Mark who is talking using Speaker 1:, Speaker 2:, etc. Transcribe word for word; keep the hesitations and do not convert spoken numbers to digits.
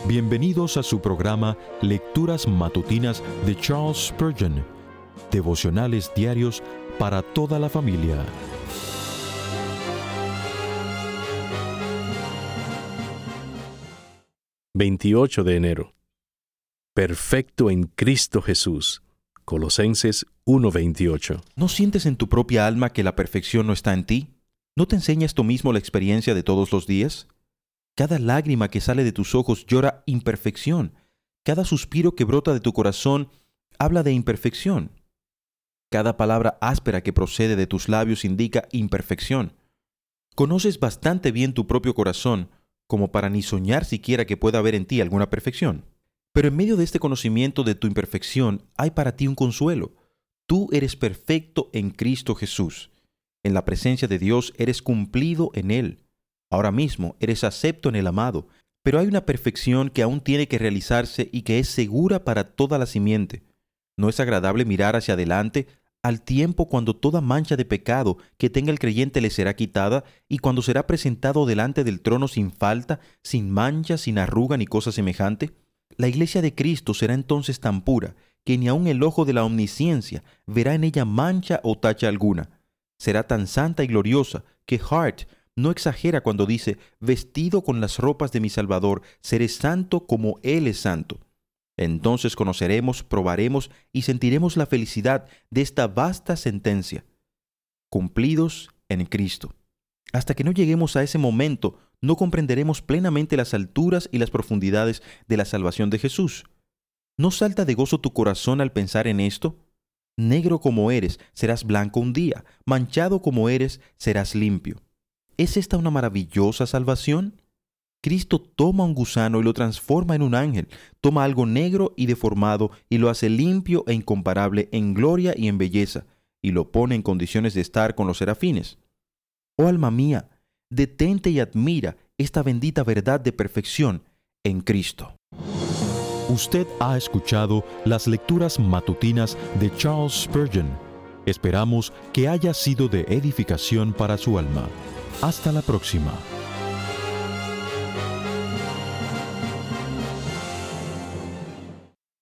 Speaker 1: Bienvenidos a su programa Lecturas Matutinas de Charles Spurgeon, devocionales diarios para toda la familia.
Speaker 2: veintiocho de enero. Perfecto en Cristo Jesús. Colosenses uno veintiocho.
Speaker 3: ¿No sientes en tu propia alma que la perfección no está en ti? ¿No te enseña esto mismo la experiencia de todos los días? Cada lágrima que sale de tus ojos llora imperfección. Cada suspiro que brota de tu corazón habla de imperfección. Cada palabra áspera que procede de tus labios indica imperfección. Conoces bastante bien tu propio corazón como para ni soñar siquiera que pueda haber en ti alguna perfección. Pero en medio de este conocimiento de tu imperfección hay para ti un consuelo. Tú eres perfecto en Cristo Jesús. En la presencia de Dios eres cumplido en Él. Ahora mismo eres acepto en el amado, pero hay una perfección que aún tiene que realizarse y que es segura para toda la simiente. No es agradable mirar hacia adelante al tiempo cuando toda mancha de pecado que tenga el creyente le será quitada y cuando será presentado delante del trono sin falta, sin mancha, sin arruga ni cosa semejante. La iglesia de Cristo será entonces tan pura que ni aun el ojo de la omnisciencia verá en ella mancha o tacha alguna. Será tan santa y gloriosa que Hart no exagera cuando dice: vestido con las ropas de mi Salvador, seré santo como Él es santo. Entonces conoceremos, probaremos y sentiremos la felicidad de esta vasta sentencia. Cumplidos en Cristo. Hasta que no lleguemos a ese momento, no comprenderemos plenamente las alturas y las profundidades de la salvación de Jesús. ¿No salta de gozo tu corazón al pensar en esto? Negro como eres, serás blanco un día. Manchado como eres, serás limpio. ¿Es esta una maravillosa salvación? Cristo toma un gusano y lo transforma en un ángel, toma algo negro y deformado y lo hace limpio e incomparable en gloria y en belleza, y lo pone en condiciones de estar con los serafines. Oh alma mía, detente y admira esta bendita verdad de perfección en Cristo.
Speaker 1: Usted ha escuchado las lecturas matutinas de Charles Spurgeon. Esperamos que haya sido de edificación para su alma. Hasta la próxima.